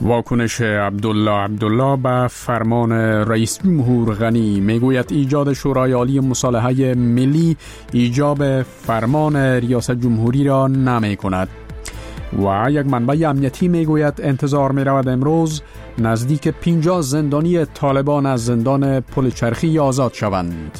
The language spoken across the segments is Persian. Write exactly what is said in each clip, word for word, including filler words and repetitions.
واکنش عبدالله عبدالله به فرمان رئیس جمهور غنی میگوید ایجاد شورای عالی مصالحه ملی ایجاب فرمان ریاست جمهوری را نمی کند. و یک منبع امنیتی میگوید انتظار می رود امروز نزدیک پنجاه زندانی طالبان از زندان پل چرخی آزاد شوند.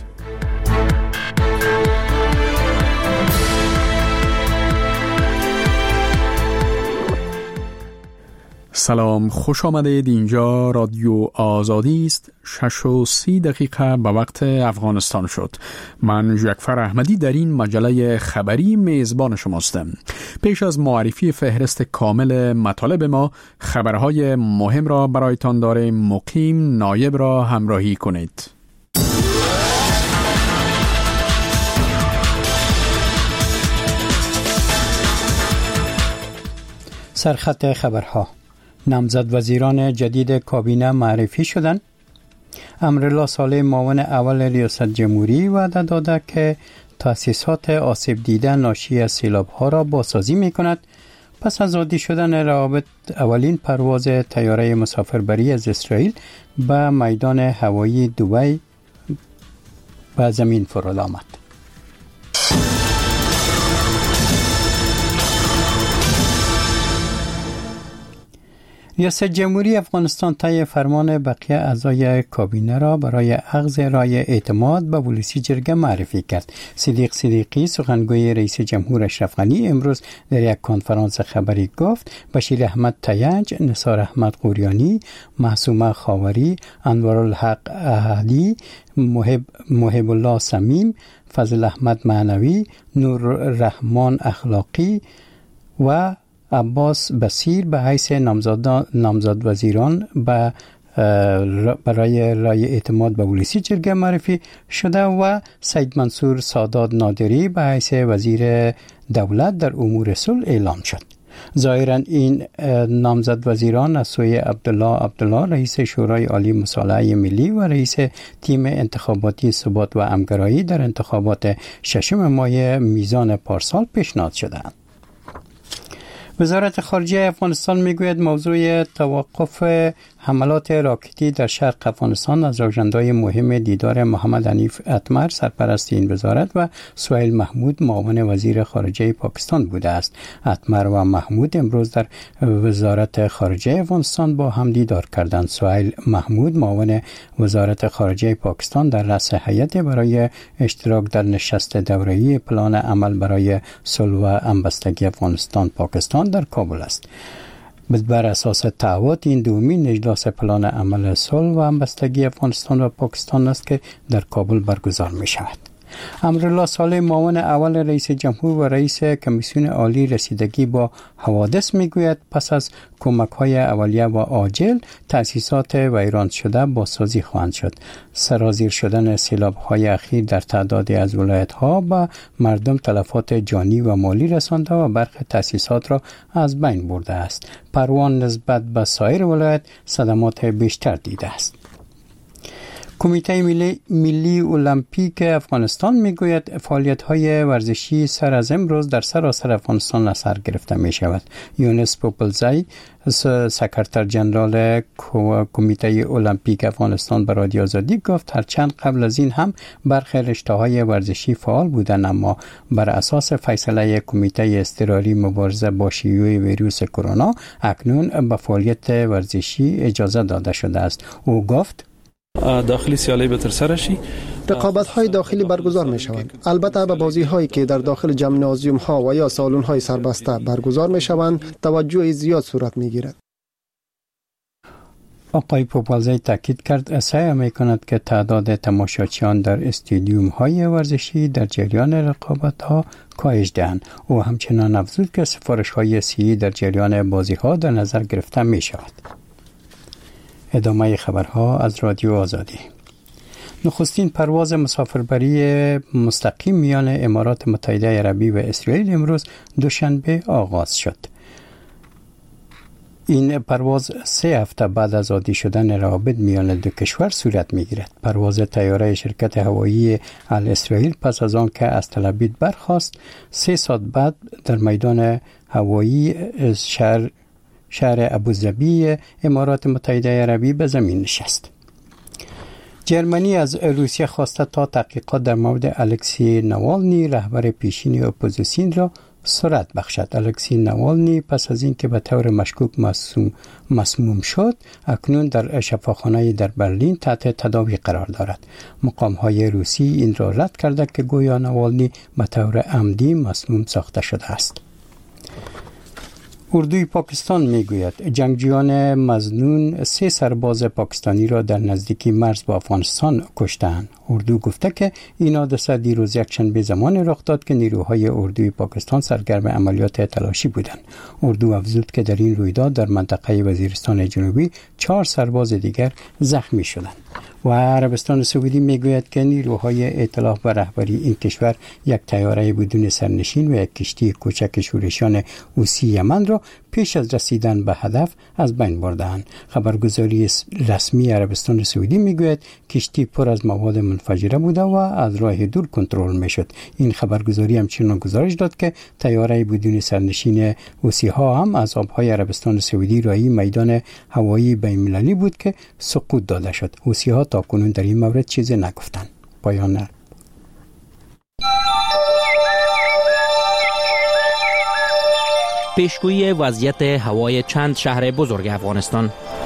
سلام، خوش آمدید. اینجا رادیو آزادی است. شش و سی دقیقه به وقت افغانستان شد. من جعفر احمدی در این مجله خبری میزبان شماستم. پیش از معرفی فهرست کامل مطالب ما، خبرهای مهم را برایتان داریم. مقیم نایب را همراهی کنید. سرخط خبرها: نامزد وزیران جدید کابینه معرفی شدند. امرالله صالح معاون اول ریاست جمهوری وعده داده که تأسیسات آسیب دیده ناشی از سیلاب‌ها را بازسازی می‌کند. پس از عادی شدن روابط، اولین پرواز طیاره مسافربری از اسرائیل به میدان هوایی دبی به زمین فرود آمد. ریاست جمهوری افغانستان طی فرمان بقیه اعضای کابینه را برای اخذ رای اعتماد به ولسی جرگه معرفی کرد. صدیق صدیقی، سخنگوی رئیس جمهور اشرف غنی، امروز در یک کنفرانس خبری گفت بشیر احمد تیج، نثار احمد قوریانی، معصومه خاوری، انوارالحق احدی، محب, محب الله سمیم، فضل احمد معنوی، نور رحمان اخلاقی و عباس بصیر به حیث نامزد نامزد وزیران به برای رای اعتماد به ولسی جرگه معرفی شده و سید منصور سادات نادری به حیث وزیر دولت در امور صلح اعلام شد. ظاهرا این نامزد وزیران از سوی عبدالله عبدالله، رئیس شورای عالی مصالحه ملی و رئیس تیم انتخاباتی ثبات و همگرایی در انتخابات ششم ماه میزان پارسال پیشنهاد شدند. وزارت خارجه افغانستان میگوید موضوع توقف حملات راکتی در شرق افغانستان از اجندای مهم دیدار محمد حنیف اتمر، سرپرست این وزارت، و سهیل محمود، معاون وزیر خارجه پاکستان بوده است. اتمر و محمود امروز در وزارت خارجه افغانستان با هم دیدار کردند. سهیل محمود، معاون وزارت خارجه پاکستان، در رأس هیئت برای اشتراک در نشست دوره‌ای پلان عمل برای صلح و همبستگی افغانستان پاکستان در کابل است. بر اساس تعهد این دومین اجلاس پلان عمل صلح و همبستگی افغانستان و پاکستان است که در کابل برگزار می شود. امرالله صالح معاون اول رئیس جمهور و رئیس کمیسیون عالی رسیدگی با حوادث میگوید پس از کمک‌های اولیه و عاجل تأسیسات ویران شده بازسازی خواهند شد. سرازیر شدن سیلاب‌های اخیر در تعدادی از ولایت‌ها به مردم تلفات جانی و مالی رسانده و برخی تأسیسات را از بین برده است. پروان نسبت به سایر ولایت صدمات بیشتر دیده است. کمیته ملی, ملی المپیک افغانستان میگوید فعالیت‌های ورزشی سر از امروز در سراسر افغانستان از سر گرفته می شود. یونس پوپلزی، سکرتر جنرال کمیته المپیک افغانستان، به رادیو آزادی گفت هرچند قبل از این هم برخی رشته‌های ورزشی فعال بودند، اما بر اساس فیصله کمیته اضطراری مبارزه با شیوع ویروس کرونا اکنون به فعالیت ورزشی اجازه داده شده است. او گفت داخلی سیالی به ترسره شی، رقابت‌های داخلی برگزار می‌شوند. البته به بازی‌هایی که در داخل ژیمنازیوم‌ها و یا سالن‌های سربسته برگزار می‌شوند توجه زیاد صورت می‌گیرد. آقای پوپلزی تاکید کرد سعی می‌کند که تعداد تماشاچیان در استادیوم‌های ورزشی در جریان رقابت‌ها کاهش دهند. او همچنان افزود که سفارش‌های صحی در جریان بازی‌ها در نظر گرفته می‌شود. ادامه خبرها از رادیو آزادی. نخستین پرواز مسافربری مستقیم میان امارات متحده عربی و اسرائیل امروز دوشنبه آغاز شد. این پرواز سه هفته بعد از عادی شدن روابط میان دو کشور صورت میگیرد. پرواز طیاره شرکت هوایی الاسرائیل پس از آن که از تل ابیب برخاست، سه ساعت بعد در میدان هوایی شهر شهر ابوظبی امارات متحده عربی به زمین نشست. جرمنی از روسیه خواسته تا تحقیقات در مورد الکسی ناوالنی رهبر پیشین اپوزیسیون را سرعت بخشد. الکسی ناوالنی پس از اینکه به طور مشکوک مسموم مسموم شد اکنون در شفاخانه در برلین تحت تداوی قرار دارد. مقام‌های روسی این را رد کرده که گویا ناوالنی به طور عمدی مسموم ساخته شده است. اردوی پاکستان میگوید جنگجویان مظنون سه سرباز پاکستانی را در نزدیکی مرز با افغانستان کشتند. اردو گفته که این حادثه دیروز یکشنبه زمان رخ داد که نیروهای اردوی پاکستان سرگرم عملیات تلاشی بودند. اردو افزود که در این رویداد در منطقه وزیرستان جنوبی چهار سرباز دیگر زخمی شدند. و عربستان سعودی میگوید که نیروهای اطلاع و رهبری این کشور یک طیاره بدون سرنشین و یک کشتی کوچک شورشیان حوثی یمن را پیش از رسیدن به هدف از بین بردند. خبرگزاری رسمی عربستان سعودی میگوید کشتی پر از مواد منفجره بوده و از راه دور کنترل میشد. این خبرگزاری همچنین گزارش داد که طیاره بدون سرنشین حوثی ها هم از آبهای عربستان سعودی راهی میدان هوایی بین‌المللی بود که سقوط داده شد. حوثی ها تا کنون در این مورد چیزی نگفتند. پایان. پیشگویی وضعیت هوای چند شهر بزرگ افغانستان.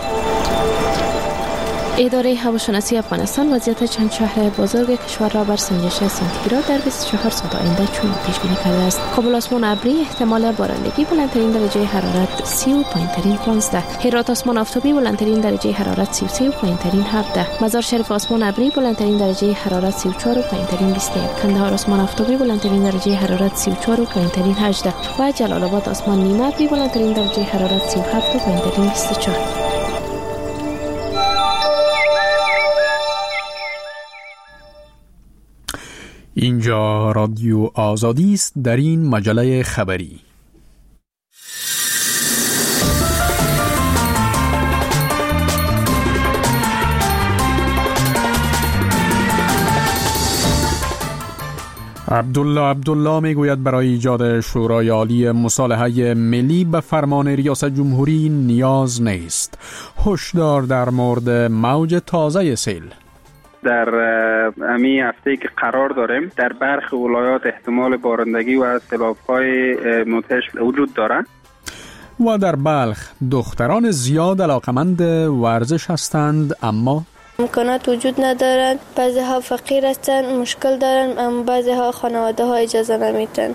اداره هواشناسی افغانستان وضعیت چند شهر بزرگ کشور را بر سنجش سانتیگراد در بیست و چهار ساعت آینده چون پیش بینی کرده است. کابل آسمان ابری، احتمال بارندگی، بلندترین درجه حرارت سی و پایینترین پانزده. هرات آسمان آفتابی، بلندترین درجه حرارت سی و سه و پایینترین هفده. مزار شریف آسمان ابری، بلندترین درجه حرارت سی و چهار و پایینترین بیست و یک. کندهار آسمان آفتابی، بلندترین درجه حرارت سی و چهار و پایینترین هجده. و جلال آباد آسمان نیمه ابری، بلندترین درجه حرارت سی و هفت و پایینترین بیست و چهار. اینجا رادیو آزادی است. در این مجله خبری عبدالله عبدالله میگوید برای ایجاد شورای عالی مصالحه ملی به فرمان ریاست جمهوری نیاز نیست. هشدار در مورد موج تازه سیل. در امی هفته که قرار داریم در برخی ولایات احتمال بارندگی و سیلاب‌های مدهش وجود دارد. و در بلخ دختران زیاد علاقمند ورزش هستند اما امکانات وجود ندارند. بعضی ها فقیر هستند، مشکل دارند، اما بعضی ها خانواده ها اجازه نمیتن.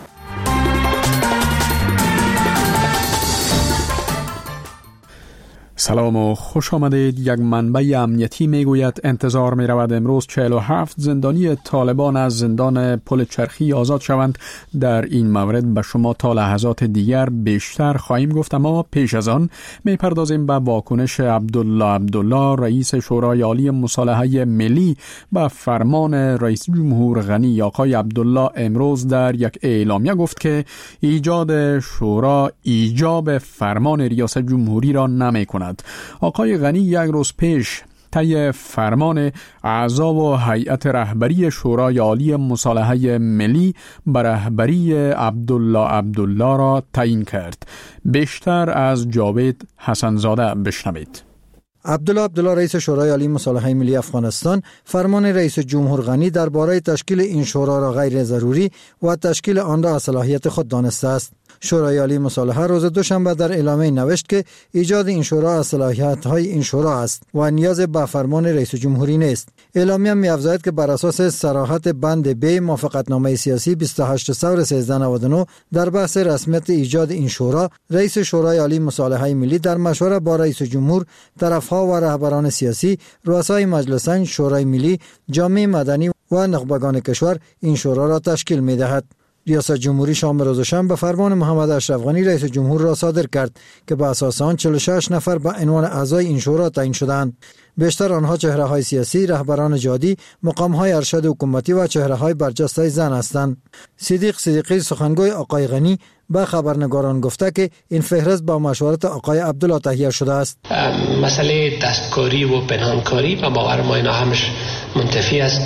سلام و خوش آمدید. یک منبع امنیتی میگوید انتظار می رود امروز چهل و هفت زندانی طالبان از زندان پل چرخی آزاد شوند. در این مورد به شما تا لحظات دیگر بیشتر خواهیم گفت، اما پیش از آن می پردازیم به واکنش عبدالله عبدالله رئیس شورای عالی مصالحه ملی به فرمان رئیس جمهور غنی. آقای عبدالله امروز در یک اعلامیه گفت که ایجاد شورا ایجاب فرمان ریاست جمهوری را نمی کند. آقای غنی یک روز پیش طی فرمان اعضا و هیئت رهبری شورای عالی مصالحه ملی به رهبری عبدالله عبدالله را تعیین کرد. بیشتر از جاوید حسنزاده بشنوید. عبدالله عبدالله رئیس شورای عالی مصالحه ملی افغانستان فرمان رئیس جمهور غنی درباره تشکیل این شورا را غیر ضروری و تشکیل آن را از صلاحیت خود دانسته است. شورای عالی مصالحه روز دوشنبه در اعلامیه نوشت که ایجاد این شورا از صلاحیت‌های این شورا است و نیاز به فرمان رئیس جمهوری نیست. اعلامیه می‌افزاید که بر اساس صراحت بند ب موافقتنامه سیاسی بیست و هشت ثور سیزده نود و نه در بحث رسمیت ایجاد این شورا، رئیس شورای عالی مصالحه ملی در مشوره با رئیس جمهور، طرف‌ها و رهبران سیاسی، رؤسای مجلسین، شورای ملی، جامعه مدنی و نخبگان کشور این شورا را تشکیل می‌دهد. ریاست جمهوری شام روز شنبه فرمان محمد اشرف غنی رئیس جمهور را صادر کرد که به اساس آن چهل و شش نفر به عنوان اعضای این شورا تعیین شدند. بیشتر آنها چهره‌های سیاسی، رهبران جهادی، مقام‌های ارشد حکومتی و چهره‌های برجسته زن هستند. صدیق صدیقی سخنگوی آقای غنی به خبرنگاران گفته که این فهرست با مشورت آقای عبدالله تهیه شده است. مسئله دستکاری و پنهانکاری به باور ما اینا همش منتفی است.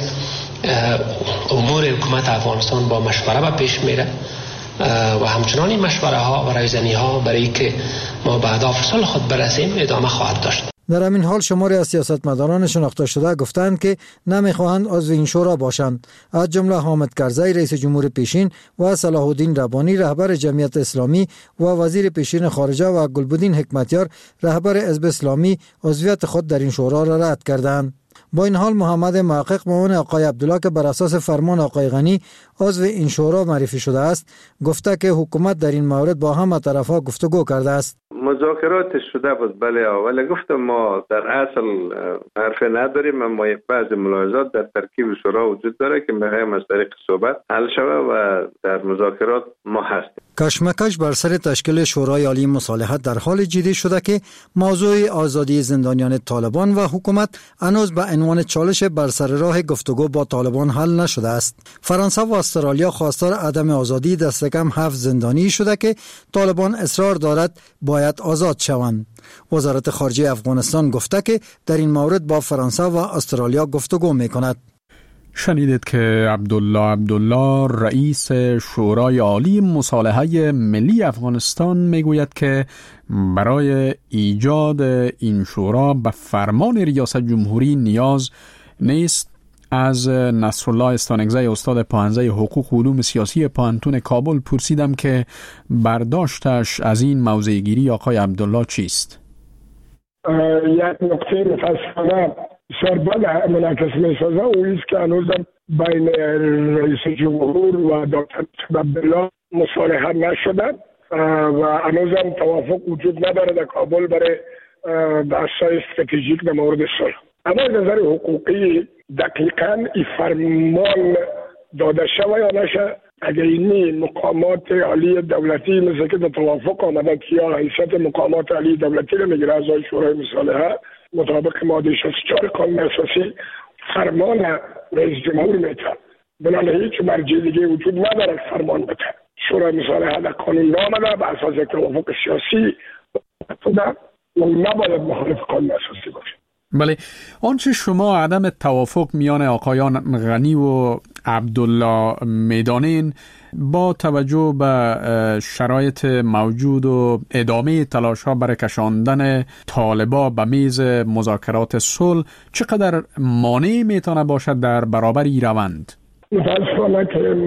امور حکومت افغانستان با مشوره به پیش میره و همچنان این مشوره ها و رایزنی ها برای که ما به اهداف صلح خود برسیم ادامه خواهد داشت. در همین حال شماری از سیاستمداران شناخته شده گفتند که نمیخواهند عضو این شورا باشند، از جمله حامد کرزی رئیس جمهور پیشین و صلاح الدین ربانی رهبر جمعیت اسلامی و وزیر پیشین خارجه و گلبدین حکمتیار رهبر حزب اسلامی عضویت خود در این شورا را رد کردند. با این حال محمد محقق معاون آقای عبدالله که بر اساس فرمان آقای غنی عضو این شورا معرفی شده است گفته که حکومت در این مورد با همه طرفها گفتگو کرده است. مذاکرات شده بود بله، ولی گفتم ما در اصل حرف نداریم، اما بعض ملاحظات در ترکیب شورا وجود داره که می‌خوایم از طریق صحبت حل شود و در مذاکرات ما هستیم. کشمکش بر سر تشکیل شورای عالی مصالحت در حال جدی شده که موضوع آزادی زندانیان طالبان و حکومت هنوز به عنوان چالش بر سر راه گفتگو با طالبان حل نشده است. فرانسه و استرالیا خواستار عدم آزادی دست کم هفت زندانی شده که طالبان اصرار دارد باید آزاد شوند. وزارت خارجه افغانستان گفته که در این مورد با فرانسه و استرالیا گفتگو میکند. شنیدید که عبدالله عبدالله رئیس شورای عالی مصالحه ملی افغانستان میگوید که برای ایجاد این شورا به فرمان ریاست جمهوری نیاز نیست. از نصرالله استانگزی استاد پاهنزه حقوق و علوم سیاسی پانتون کابل پرسیدم که برداشتش از این موضع گیری آقای عبدالله چیست؟ یک نقطه متاسفانه بسیار بد منعکس می‌سازه و ایست که هنوزم بین رئیس جمهور و دکتر عبدالله مصالحه نشده و هنوزم توافق وجود نداره در کابل برای بحث‌های استراتژیک در مورد صلح. اما از نظر حقوقی دقیقاً این فرمان داده شود یا نشه، اگر اینی مقامات عالی دولتی مثل که در توافق آمده که یا حیثیت مقامات عالی دولتی رو میگیره اعضای شورای مصالحه مطابق ماده شصت و چهار قانون اساسی فرمان رئیس جمهور میده، بنابراین هیچ مرجع دیگه وجود نداره فرمان بده. شورای مصالحه در قانون نامده به اساس توافق سیاسی و نباید مخالف قانون اساسی باشه. بله، آنچه شما عدم توافق میان آقایان غنی و عبدالله میدانین با توجه به شرایط موجود و ادامه تلاش ها برای کشاندن طالبا به میز مذاکرات صلح چقدر مانع میتونه باشد در برابر این روند؟ متاسفانه که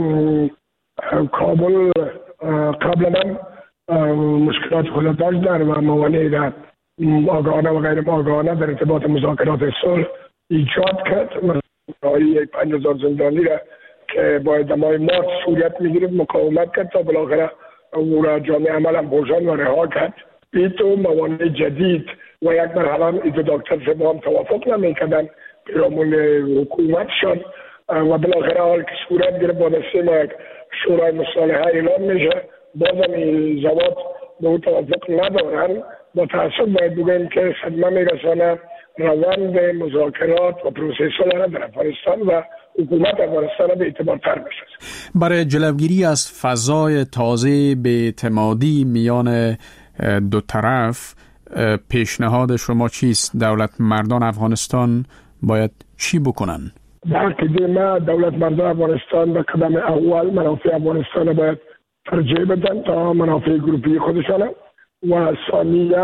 کابل قبلا مشکلات خود داشت در و موانع در آگاهانه و غیر آگاهانه در ارتباط مذاکرات صلح ایجاد کرد. مثلا پنج هزار زندانی را که با ادامه مارچ صورت میگیرد مقاومت کرد تا بالاخره او را جامعه عمل هم بوشان و رها کرد. این تو موانع جدید و یک مرحله هم ایدو دکتر سے با هم توافق نمیکردن پیرامون حکومت شد و بالاخره حال که صورت گرفت با دسته ما یک شورای مصالحه اعلام میشه، بازم این زواد به او توافق ندارن. با تأسف باید بگویم که صدمه میرسانه روند مذاکرات و پروسه صلح در افغانستان و حکومت افغانستان به اعتبار تر بسازه. برای جلوگیری از فضای تازه به اعتمادی میان دو طرف پیشنهاد شما چیست؟ دولت مردان افغانستان باید چی بکنن؟ در عقیده ما دولت مردان افغانستان به قدم اول منافع افغانستان باید ترجیح بدن تا منافع گروپی خودشانه و ثانیاً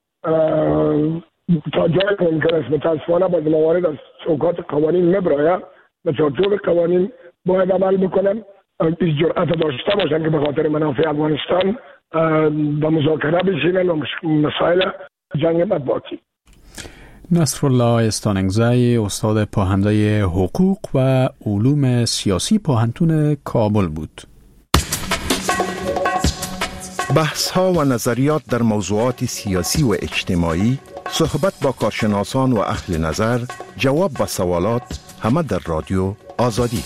تا جای ممکن است متاسفانه باز موارد از چوکات قوانین مبرایه به چارچوب قوانین باید عمل بکنن، این جرأت داشته باشن که به خاطر منافع افغانستان به مذاکره بشینن و مسائل جنگ مطبوعاتی. نصرالله استانگزی استاد پاهنده حقوق و علوم سیاسی پاهنتون کابل بود. بحث ها و نظریات در موضوعات سیاسی و اجتماعی، صحبت با کارشناسان و اهل نظر، جواب به سوالات، همه در رادیو آزادی.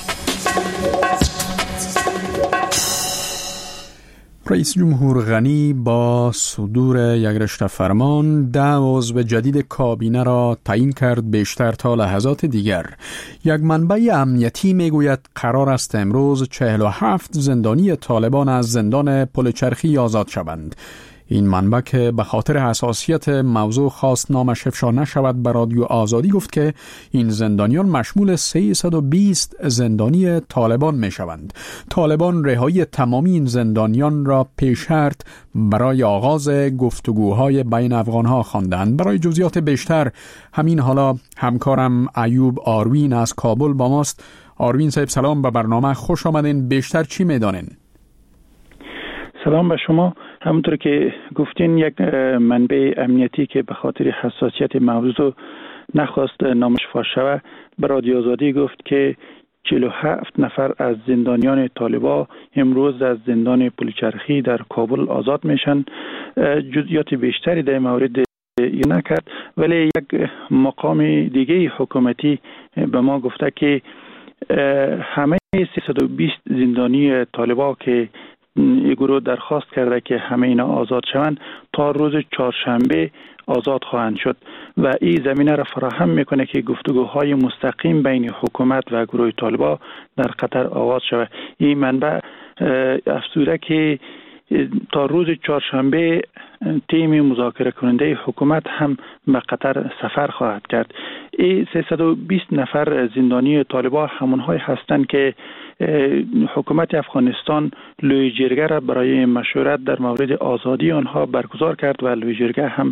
رئیس جمهور غنی با صدور یک رشته فرمان ده عضو جدید کابینه را تعیین کرد بیشتر تا لحظات دیگر. یک منبع امنیتی میگوید قرار است امروز چهل و هفت زندانی طالبان از زندان پل چرخی آزاد شوند. این منبع که به خاطر حساسیت موضوع خواست نامش افشا نشود به رادیو آزادی گفت که این زندانیان مشمول سیصد و بیست زندانی طالبان می شوند. طالبان رهایی تمامی این زندانیان را پیش شرط برای آغاز گفتگوهای بین افغانها خواندند. برای جزئیات بیشتر همین حالا همکارم ایوب آروین از کابل با ماست. آروین صاحب سلام، به برنامه خوش آمدین. بیشتر چی میدانین؟ سلام به شما. همونطور که گفتین یک منبع امنیتی که به خاطر حساسیت موضوع نخواست نامش فاش شود به رادیو آزادی گفت که چهل و هفت نفر از زندانیان طالبان امروز از زندان پلچرخی در کابل آزاد میشن. جزئیات بیشتری در مورد نکرد، ولی یک مقام دیگه حکومتی به ما گفته که همه سیصد و بیست زندانی طالبان که این گروه درخواست کرده که همه اینا آزاد شوند تا روز چهارشنبه آزاد خواهند شد و این زمینه را فراهم میکنه که گفتگوهای مستقیم بین حکومت و گروه طالبان در قطر آغاز شود. این منبع افزوده که تا روز چهارشنبه تیم مذاکره کننده حکومت هم به قطر سفر خواهد کرد. این سیصد و بیست نفر زندانی طالبان همونهایی هستند که حکومت افغانستان لوی جرگه را برای مشورت در مورد آزادی آنها برگزار کرد و لوی جرگه هم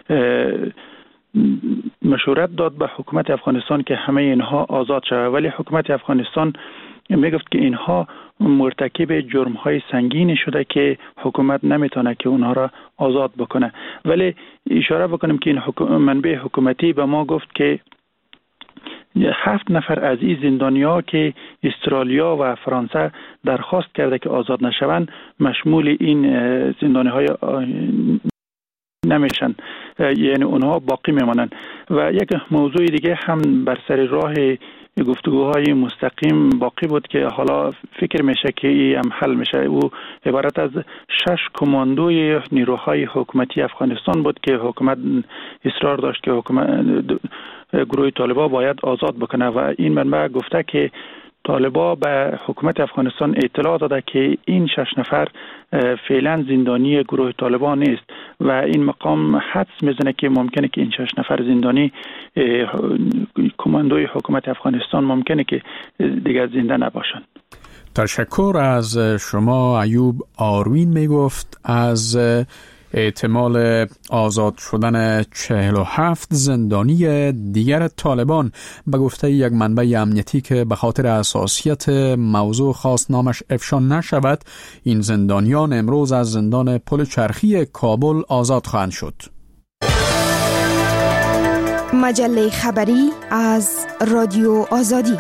مشورت داد به حکومت افغانستان که همه اینها آزاد شود، ولی حکومت افغانستان میگفت که اینها مرتکب جرم‌های سنگینی شده که حکومت نمیتونه که اونها را آزاد بکنه. ولی اشاره بکنم که این حکومت منبع حکومتی به ما گفت که هفت نفر از این زندانی‌ها که استرالیا و فرانسه درخواست کرده که آزاد نشوند مشمول این زندانی‌های نمیشن، یعنی اونها باقی میمانند. و یک موضوع دیگه هم بر سر راه گفتگوهای مستقیم باقی بود که حالا فکر میشه که این هم حل میشه. او عبارت از شش کماندوی نیروهای حکومتی افغانستان بود که حکومت اصرار داشت که حکومت گروه طالبان باید آزاد بکنه و این منبع گفته که طالبان به حکومت افغانستان اطلاع داده که این شش نفر فعلا زندانی گروه طالبان نیست و این مقام حدس میزنه که ممکنه که این شش نفر زندانی کماندوی حکومت افغانستان ممکنه که دیگر زنده نباشند. تشکر از شما ایوب آروین. میگفت از احتمال آزاد شدن چهل و هفت زندانی دیگر طالبان به گفته یک منبع امنیتی که به خاطر حساسیت موضوع خواست نامش افشا نشود، این زندانیان امروز از زندان پل چرخی کابل آزاد خواهند شد. مجله خبری از رادیو آزادی.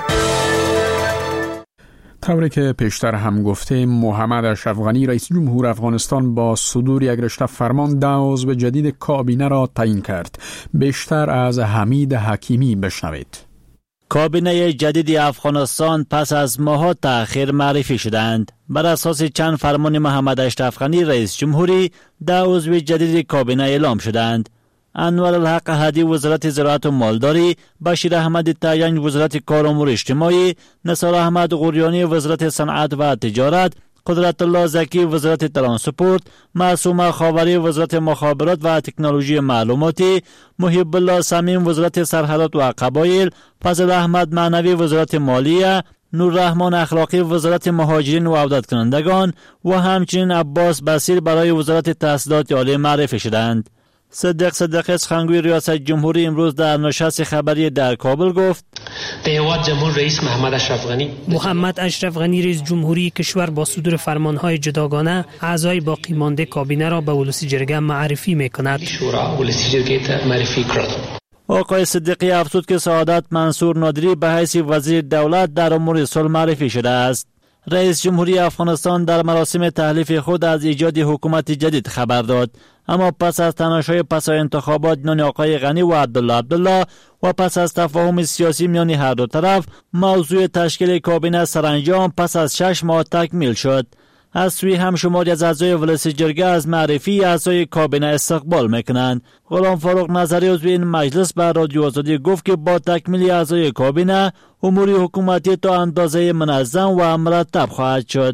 طوری که پیشتر هم گفته، محمد اشرف غنی رئیس جمهور افغانستان با صدور یک رشته فرمان ده عضو جدید کابینه را تعیین کرد. بیشتر از حمید حکیمی بشنوید. کابینه جدید افغانستان پس از ماه‌ها تأخیر معرفی شدند. بر اساس چند فرمان محمد اشرف غنی رئیس جمهوری ده عضو جدید کابینه اعلام شدند. انور الحق هادی وزارت زراعت و مالداری، بشیر احمد تعیین وزارت کار و امور اجتماعی، نثار احمد غوریانی وزارت صنعت و تجارت، قدرت الله زکی وزارت ترانسپورت، معصومه خاوری وزارت مخابرات و تکنولوژی معلوماتی، محب الله سمیم وزارت سرحدات و قبایل، فضل احمد معنوی وزارت مالیه، نور رحمان اخلاقی وزارت مهاجرین و عودت کنندگان و همچنین عباس بصیر برای وزارت تحصیلات عالی معرفی شدند. صدق صدقی سخنگوی ریاست جمهوری امروز در نشست خبری در کابل گفت دیوات جمهور رئیس محمد اشرف غنی محمد اشرف غنی رئیس جمهوری کشور با صدور فرمانهای جداگانه اعضای باقی مانده کابینه را به ولسی جرگه معرفی میکند. شورا ولسی جرگه معرفی کرد. آقای صدیقی افزود که سعادت منصور نادری به حیث وزیر دولت در امور صلح معرفی شده است. رئیس جمهوری افغانستان در مراسم تحلیف خود از ایجاد حکومت جدید خبر داد، اما پس از تناشای پس از انتخابات میان آقای غنی و عبدالله عبدالله و پس از تفاهم سیاسی میان هر دو طرف، موضوع تشکیل کابینه سرانجام پس از شش ماه تکمیل شد. از سوی هم شماری از اعضای ولسی جرگه از معرفی اعضای کابینه استقبال میکنند. غلام فاروق نظری عضو این مجلس به رادیو آزادی گفت که با تکمیل اعضای کابینه امور حکومتی تا اندازه منظم و مرتب خواهد شد. که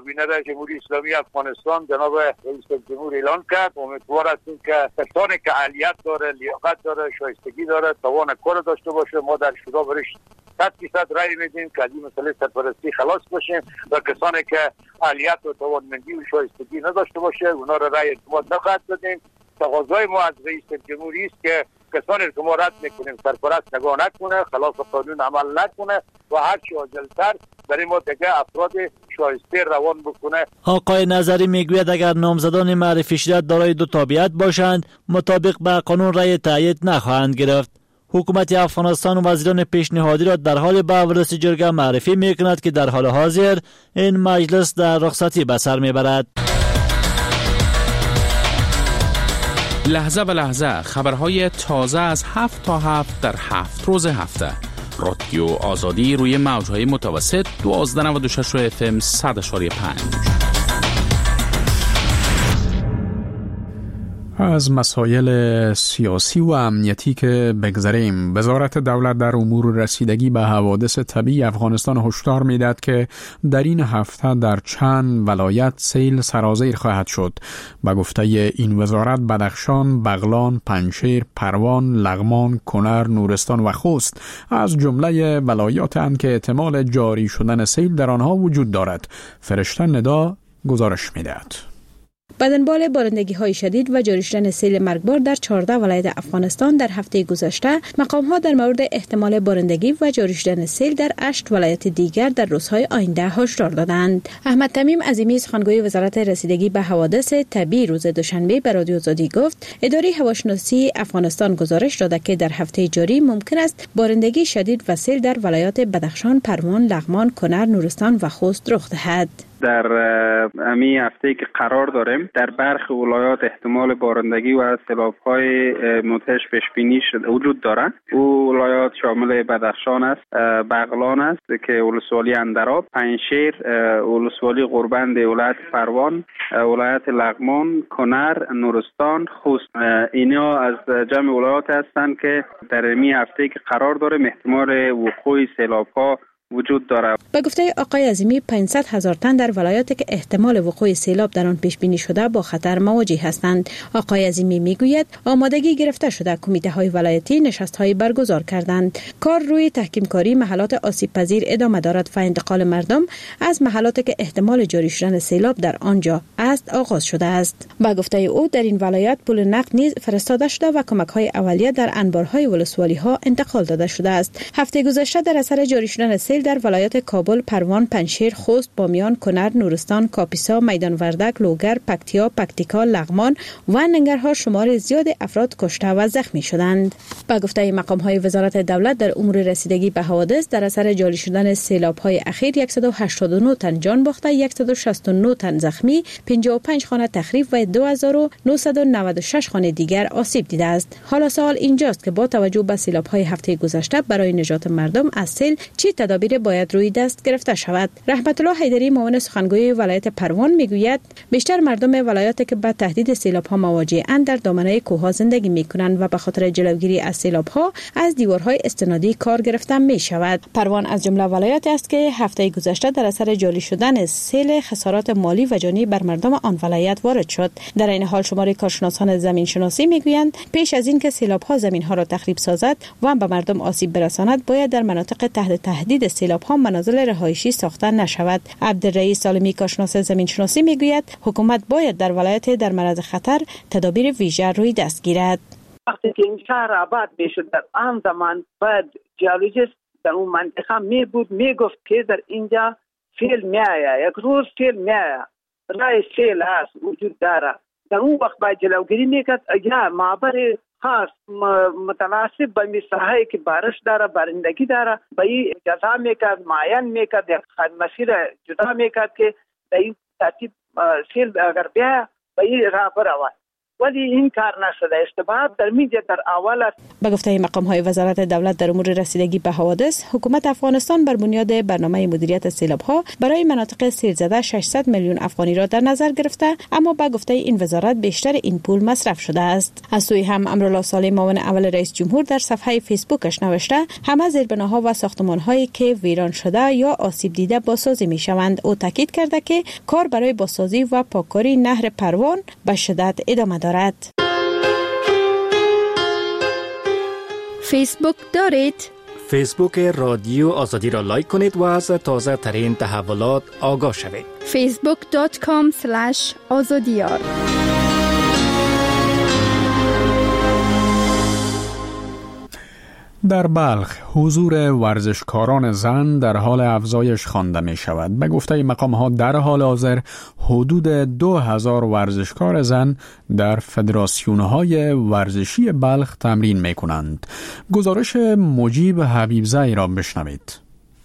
کابینه جمهوری اسلامی افغانستان جناب رئیس جمهور اعلان کرد. امیدوار هستیم که کسانی که اهلیت داره، لیاقت داره، شایستگی داره، توان کار داشته باشه، ما در شورا برش صد درصد رای میدیم که از این مسئله سرپرستی خلاص باشیم و کسانی که اهلیت و توانمندی و شایستگی نداشته باشه اونا را رای اعتماد نخواهد دادیم. تقاضای ما از رئیس جمهوری است که کسانی که ما رد میکنیم سرپرست نگاه نکنه، خلاف قانون عمل نکنه و هر چی عاجل‌تر برای ما دیگه افراد شایسته روان بکنه. آقای نظری میگوید اگر نامزدان معرفی شده دارای دو تابعیت باشند مطابق به قانون رای تایید نخواهند گرفت. حکومت افغانستان و وزیران پیشنهادی را در حال به ولسی جرگه معرفی میکند که در حال حاضر این مجلس در رخصتی به سر میبرد. لحظه به لحظه خبرهای تازه از هفت تا هفت در هفت روز هفته. رادیو آزادی روی موجهای متوسط دوازده نود و شش اف ام صد اشاری پنج. از مسائل سیاسی و امنیتی که بگذریم، وزارت دولت در امور رسیدگی به حوادث طبیعی افغانستان هشدار می‌دهد که در این هفته در چند ولایت سیل سرازیر خواهد شد. به گفته این وزارت بدخشان، بغلان، پنجشیر، پروان، لغمان، کنر، نورستان و خوست از جمله ولایات‌اند که احتمال جاری شدن سیل در آنها وجود دارد. فرشته ندا گزارش می‌دهد. بدنبال بارندگی های شدید و جاری شدن سیل مرگبار در چهارده ولایت افغانستان در هفته گذشته، مقام ها در مورد احتمال بارندگی و جاری شدن سیل در هشت ولایت دیگر در روزهای آینده هشدار دادند. احمد تمیم عظیمی سخنگوی وزارت رسیدگی به حوادث طبیعی روز دوشنبه به رادیو آزادی گفت اداره هواشناسی افغانستان گزارش داده که در هفته جاری ممکن است بارندگی شدید و سیل در ولایات بدخشان، پروان، لغمان، کنر، نورستان و خوست رخ دهد. در امی هفته که قرار داریم در برخی ولایات احتمال بارندگی و سیلاب‌های مدهش پیش بینی شده وجود دارد. او ولایات شامل بدخشان است، بغلان است که ولسوالی اندراب، پنجشیر، ولسوالی غربند ولایت پروان، ولایت لغمان، کنر، نورستان، خوست. اینا از جمع ولایات هستند که در امی هفته که قرار داریم احتمال وقوع سیلاب‌ها وجود دارد. به گفته آقای عظیمی پانصد هزار تن در ولایاتی که احتمال وقوع سیلاب در آن پیش بینی شده با خطر مواجه هستند. آقای عظیمی میگوید آمادگی گرفته شده، کمیته های ولایتی نشست های برگزار کردند. کار روی تحکیم کاری محلات آسیب پذیر ادامه دارد و انتقال مردم از محلاتی که احتمال جاری شدن سیلاب در آنجا است آغاز شده است. به گفته او در این ولایات پول نقد نیز فرستاده شده و کمک های اولیه در انبارهای ولسوالی ها انتقال داده شده است. هفته گذشته در اثر جاری شدن سیل در ولایات کابل، پروان، پنجشیر، خوست، بامیان، کنر، نورستان، کاپیسا، میدان وردک، لوگر، پکتیا، پکتیکا، لغمان و ننگرهار شمار زیاد افراد کشته و زخمی شدند. با گفته مقام های وزارت دولت در امور رسیدگی به حوادث در اثر جاری شدن سیلاب های اخیر صد و هشتاد و نه تن جان باخته، صد و شصت و نه تن زخمی، پنجاه و پنج خانه تخریب و دو هزار و نهصد و نود و شش خانه دیگر آسیب دیده است. حالا سوال اینجاست که با توجه به سیلاب های هفته گذشته برای نجات مردم از سیل چه تدابیر باید روی دست گرفته شود؟ رحمت الله حیدری معاون سخنگوی ولایت پروان میگوید بیشتر مردم ولایاتی که با تهدید سیلاب ها مواجه اند در دامنه کوه زندگی می کنند و به خاطر جلوگیری از سیلاب ها از دیوارهای استنادی کار گرفته می شود. پروان از جمله ولایاتی است که هفته گذشته در اثر جاری شدن سیل خسارات مالی و جانی بر مردم آن ولایت وارد شد. در این حال شمار کارشناسان زمین شناسی میگویند پیش از اینکه سیلاب ها زمین ها را تخریب سازد و به مردم آسیب برساند باید در مناطق تحت تهدید سیلاب ها منازل رهایشی ساخته نشود. عبدالرئیس سالمی کارشناس زمین شناسی میگوید حکومت باید در ولایت در معرض خطر تدابیر ویژه روی دست گیرد. وقتی که این شهر آباد میشد در آن زمان باید جیولوژیست در اون منطقه می بود می گفت که در اینجا سیل می آید، یک روز سیل می آید، رای سیل هست وجود داره. در اون وقت باید جلوگیری میکرد. اگر معبر خاص متناسب به مساحتی که بارش داره، بارندگی داره، به این جزا میکرد، معین میکرد، یک مسیر جدا میکرد که در این ترتیب سیل اگر بیا به این راه برود. ولی این کار نشده است. بعد در میجه در اول است. به گفته مقام های وزارت دولت در امور رسیدگی به حوادث، حکومت افغانستان بر بنیاد برنامه مدیریت سیلاب ها برای مناطق سیل زده ششصد میلیون افغانی را در نظر گرفته، اما به گفته این وزارت بیشتر این پول مصرف شده است. از سوی هم امرالله صالح معاون اول رئیس جمهور در صفحه فیسبوکش نوشته همه زیربناها و ساختمان هایی که ویران شده یا آسیب دیده بازسازی می شوند. او تاکید کرده که کار برای بازسازی و پاککاری نهر پروان به شدت ادامه دارد. فیسبوک دارید؟ فیسبوک رادیو آزادی را لایک کنید و از تازه ترین تحولات آگاه شوید. فیسبوک دات کام اسلش آزادیار. در بلخ حضور ورزشکاران زن در حال افزایش خوانده می شود. به گفته مقام ها در حال حاضر حدود دو هزار ورزشکار زن در فدراسیون های ورزشی بلخ تمرین می کنند. گزارش مجیب حبیبزئی را بشنوید.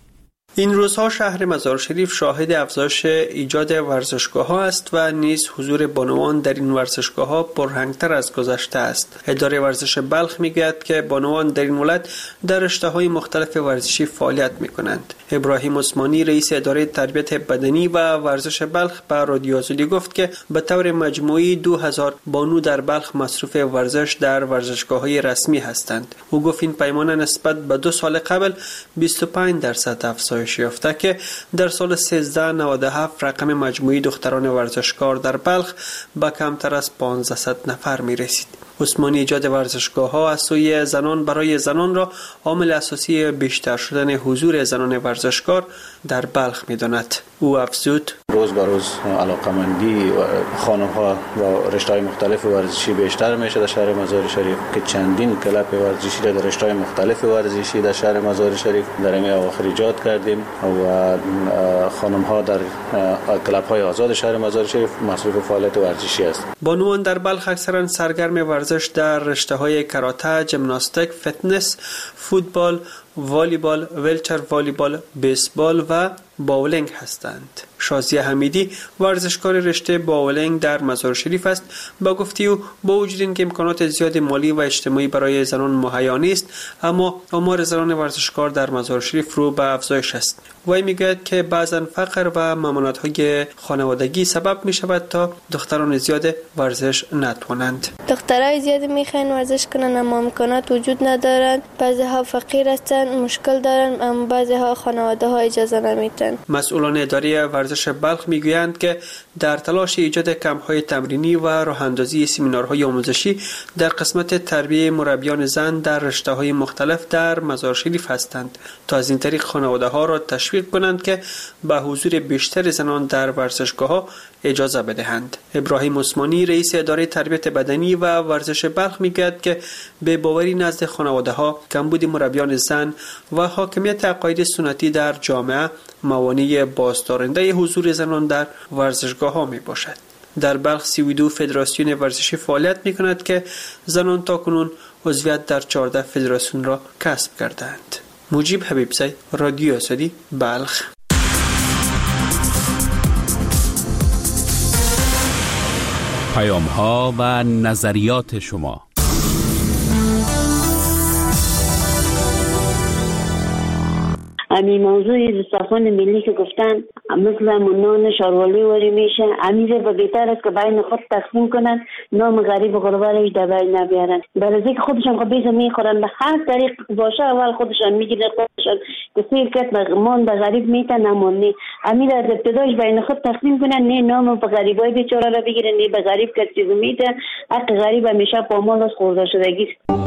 این روزها شهر مزار شریف شاهد افزایش ایجاد ورزشگاه ها است و نیز حضور بانوان در این ورزشگاه ها پررنگتر از گذشته است. اداره ورزش بلخ میگوید که بانوان در این ولایت در رشته‌های مختلف ورزشی فعالیت میکنند. ابراهیم عثمانی رئیس اداره تربیت بدنی و ورزش بلخ به رادیو آزادی گفت که به طور مجموعی دو هزار بانو در بلخ مصروف ورزش در ورزشگاه‌های رسمی هستند. او گفت این پیمانه نسبت به دو سال قبل بیست و پنج درصد افزایش یافته که در سال سیزده نود و هفت رقم مجموعی دختران ورزشکار در بلخ به کمتر از پانزده نفر می رسید. عثمانی ایجاد ورزشگاه ها از سوی زنان برای زنان را عامل اساسی بیشتر شدن حضور زنان ورزشکار در بلخ می داند. او افزود روز به روز علاقمندی خانم ها و رشته‌های مختلف ورزشی بیشتر میشه در شهر مزار شریف که چندین کلب ورزشی در رشته‌های مختلف ورزشی در شهر مزار شریف در این اواخر ایجاد کردیم و خانم ها در کلب های آزاد شهر مزار شریف مصروف فعالیت ورزشی است. بانوان در بلخ اکثرا سرگرم ورزش در رشته‌های کاراته، ژیمناستیک، فتنس، فوتبال، والیبال، ویلچر والیبال، بیسبال و باولینگ هستند. شازیه حمیدی ورزشکار رشته باولینگ در مزار شریف است. با گفته او با وجود اینکه امکانات زیاد مالی و اجتماعی برای زنان مهیا نیست، اما آمار زنان ورزشکار در مزار شریف رو به افزایش است. وی میگوید که بعضا فقر و ممانعت‌های خانوادگی سبب می شود تا دختران زیاد ورزش نتوانند. دخترای زیاد میخواین ورزش کنن اما امکانات وجود ندارند. بعضی ها فقیر هستند، مشکل دارند، اما بعضی ها خانواده ها اجازه نمیدن. مسئولان اداره ورزش بلخ میگویند که در تلاش ایجاد کمپ‌های تمرینی و راه‌اندازی سمینارهای آموزشی در قسمت تربیت مربیان زن در رشته‌های مختلف در مزار شریف هستند تا از این طریق خانواده‌ها را تشویق کنند که به حضور بیشتر زنان در ورزشگاه‌ها اجازه بدهند. ابراهیم عثمانی رئیس اداره تربیت بدنی و ورزش بلخ میگوید که به باوری نزد خانواده‌ها کمبود مربیان زن و حاکمیت عقاید سنتی در جامعه موانع بازدارنده حضور زنان در ورزشگاه‌ها میباشد. در بلخ سی و دو فدراسیون ورزشی فعالیت میکند که زنان تاکنون عضویت در چهارده فدراسیون را کسب کردند. مجیب حبیبزئی، رادیو آزادی، بلخ. پیام ها و نظریات شما. امی موضوع سازمان ملی که گفتن مثل نان شاروالی وری میشه، امیره و بهتر است که بین خود تقسیم کنن، نام غریب و غربا در بین نبیارن. برای اینکه خودشان خب بیزه میخورن، به هر طریق باشه اول خودشان میگیرن، خودشان که سیر کرد به مان به غریب میتن نمونی. امیره از ابتدایش بین خود تقسیم کنن، نه نام به غریبای بیچاره را بگیرن، نه به غریب که چیزی میتن. حق غریب همیشه پامال از خورده شدگی.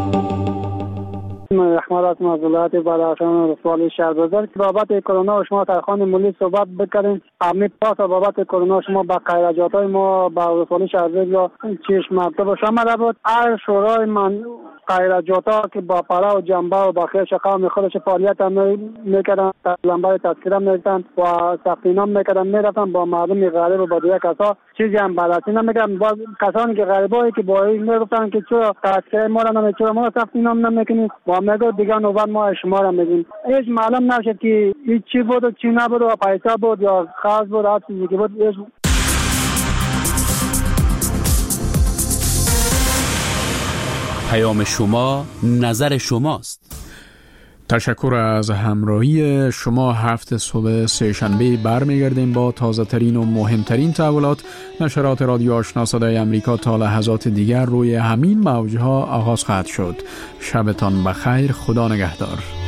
احمد از ولایت بدخشان رسوالی شهربازار که بابت کرونا شما ترخان ملی صحبت بکردین. امی پاس بابت کرونا شما با خیرجاتای ما با رسوالی شهربازار چشم مرتبه شما بود. هر شورای من خیرجاتا که با پرا و جنبه و با خیر قوم خودش فعالیت هم میکردن، لنبای تذکره میکردن و سختینام میکردن، میرفتن با مردم غریب و با دیگه کسا چیزی هم بلدی نمیکردن. باز کسانی که غریبایی که با این میگفتن که چرا تذکره ما را نمی چرا ما سختینام نمیکنید و میگو دیگه نوبت ما شما را میگیم. هیچ معلوم نشد که هیچ چی بود و چی نبود و پیسه بود یا خاص بود هر چیزی که بود. پیام شما نظر شماست. تشکر از همراهی شما. هفت صبح سه شنبه برمیگردیم با تازه ترین و مهمترین تحولات. نشرات رادیو آشنا صدای امریکا تا لحظات دیگر روی همین موجها آغاز خواهد شد. شبتان بخیر. خدا نگهدار.